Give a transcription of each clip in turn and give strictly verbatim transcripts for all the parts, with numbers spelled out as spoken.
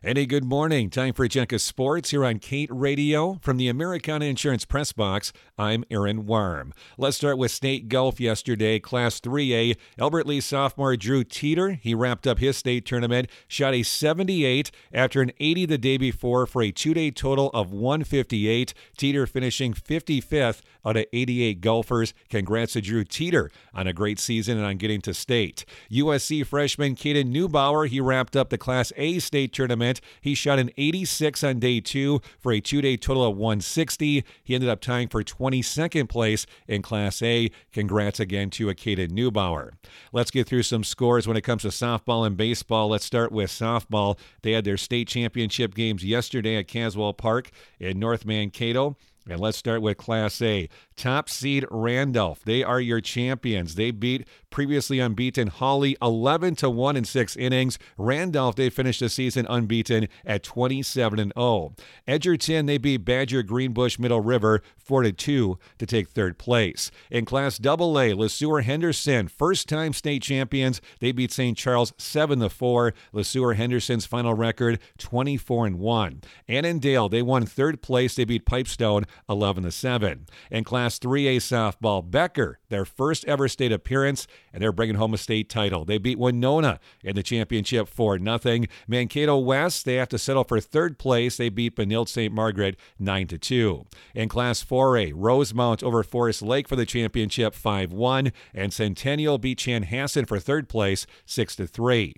And a good morning. Time for Jenka Sports here on Kate Radio. From the Americana Insurance Press Box, I'm Aaron Warm. Let's start with state golf yesterday. Class three A, Albert Lee sophomore Drew Teeter. He wrapped up his state tournament, shot a seventy-eight after an eighty the day before for a two-day total of one fifty-eight. Teeter finishing fifty-fifth out of eighty-eight golfers. Congrats to Drew Teeter on a great season and on getting to state. U S C freshman Caden Neubauer, he wrapped up the Class A state tournament. He shot an eighty-six on day two for a two-day total of one sixty. He ended up tying for twenty-second place in Class A. Congrats again to Caden Neubauer. Let's get through some scores when it comes to softball and baseball. Let's start with softball. They had their state championship games yesterday at Caswell Park in North Mankato. And let's start with Class A. Top seed Randolph. They are your champions. They beat previously unbeaten Hawley eleven to one in six innings. Randolph, they finished the season unbeaten at twenty-seven and oh. Edgerton, they beat Badger Greenbush Middle River four to two to take third place. In Class double A, LeSueur Henderson, first-time state champions. They beat Saint Charles seven to four. LeSueur Henderson's final record twenty-four and one. Annandale, they won third place. They beat Pipestone eleven to seven. In Class three A softball, Becker, their first ever state appearance, and they're bringing home a state title. They beat Winona in the championship four nothing. Mankato West, they have to settle for third place. They beat Benilde Saint Margaret nine to two. In Class four A, Rosemount over Forest Lake for the championship five one, and Centennial beat Chanhassen for third place six to three.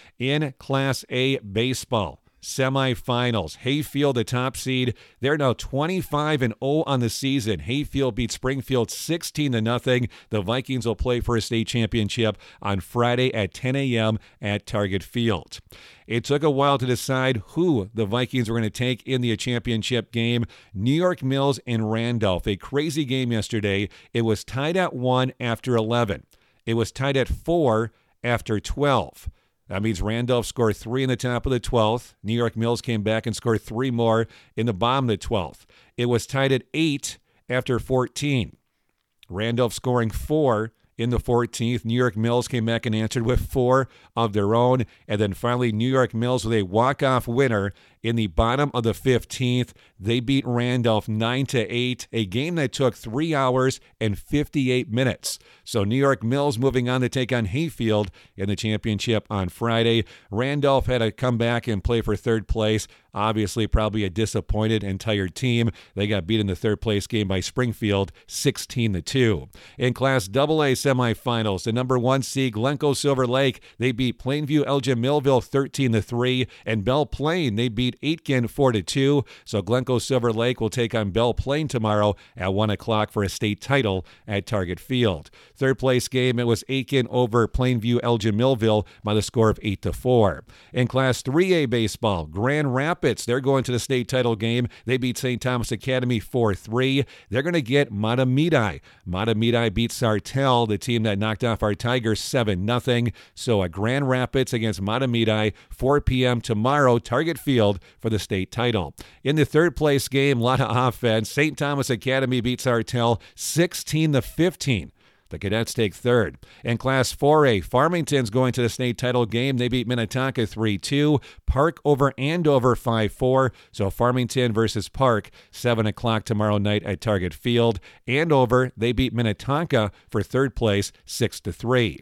In Class A baseball, semifinals. Hayfield, the top seed. They're now twenty-five and oh on the season. Hayfield beat Springfield sixteen to nothing. The Vikings will play for a state championship on Friday at ten a.m. at Target Field. It took a while to decide who the Vikings were going to take in the championship game. New York Mills and Randolph. A crazy game yesterday. It was tied at one after eleven. It was tied at four after twelve. That means Randolph scored three in the top of the twelfth. New York Mills came back and scored three more in the bottom of the twelfth. It was tied at eight after fourteen. Randolph scoring four in the fourteenth. New York Mills came back and answered with four of their own. And then finally, New York Mills with a walk-off winner in the bottom of the fifteenth. They beat Randolph nine to eight, a game that took three hours and fifty-eight minutes. So New York Mills moving on to take on Hayfield in the championship on Friday. Randolph had to come back and play for third place. Obviously, probably a disappointed and tired team. They got beat in the third place game by Springfield sixteen to two. In Class double A semifinals, the number one seed Glencoe Silver Lake, they beat Plainview Elgin Millville thirteen to three, and Belle Plaine, they beat Aitkin four to two. So Glencoe Silver Lake will take on Belle Plaine tomorrow at one o'clock for a state title at Target Field. Third place game, it was Aitkin over Plainview Elgin Millville by the score of eight to four. In Class three A baseball, Grand Rapids, they're going to the state title game. They beat Saint Thomas Academy four three. They're going to get Matamidi. Matamidi beat Sartell, the team that knocked off our Tigers seven nothing. So a Grand Rapids against Matamidi, four p.m. tomorrow, Target Field for the state title. In the third place game, a lot of offense. Saint Thomas Academy beats Sartell sixteen to fifteen. The Cadets take third. In Class four A, Farmington's going to the state title game. They beat Minnetonka three two. Park over Andover five four. So Farmington versus Park, seven o'clock tomorrow night at Target Field. Andover, they beat Minnetonka for third place, six to three.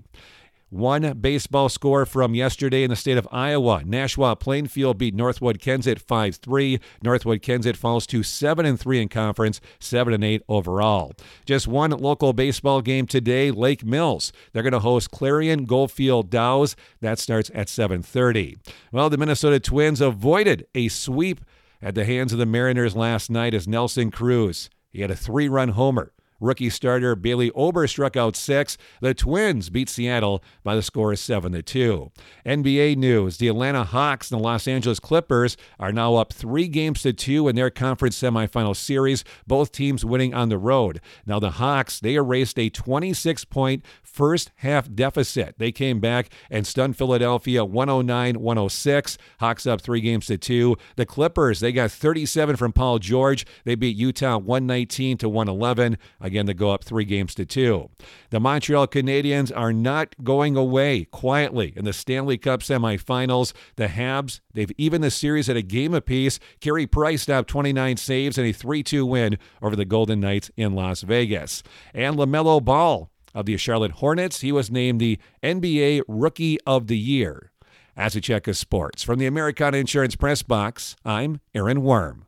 One baseball score from yesterday in the state of Iowa. Nashua Plainfield beat Northwood Kensett five three. Northwood Kensett falls to seven and three in conference, seven and eight overall. Just one local baseball game today, Lake Mills. They're going to host Clarion Goldfield Dows. That starts at seven thirty. Well, the Minnesota Twins avoided a sweep at the hands of the Mariners last night as Nelson Cruz, he had a three-run homer. Rookie starter Bailey Ober struck out six. The Twins beat Seattle by the score of seven to two. N B A news, the Atlanta Hawks and the Los Angeles Clippers are now up three games to two in their conference semifinal series, both teams winning on the road. Now the Hawks, they erased a twenty-six point first half deficit. They came back and stunned Philadelphia one oh nine one oh six. Hawks up three games to two. The Clippers, they got thirty-seven from Paul George. They beat Utah one nineteen to one eleven. Again, they go up three games to two. The Montreal Canadiens are not going away quietly in the Stanley Cup semifinals. The Habs, they've evened the series at a game apiece. Carey Price snapped twenty-nine saves and a three two win over the Golden Knights in Las Vegas. And LaMelo Ball of the Charlotte Hornets, he was named the N B A Rookie of the Year. As a check of sports, from the Americana Insurance Press Box, I'm Aaron Worm.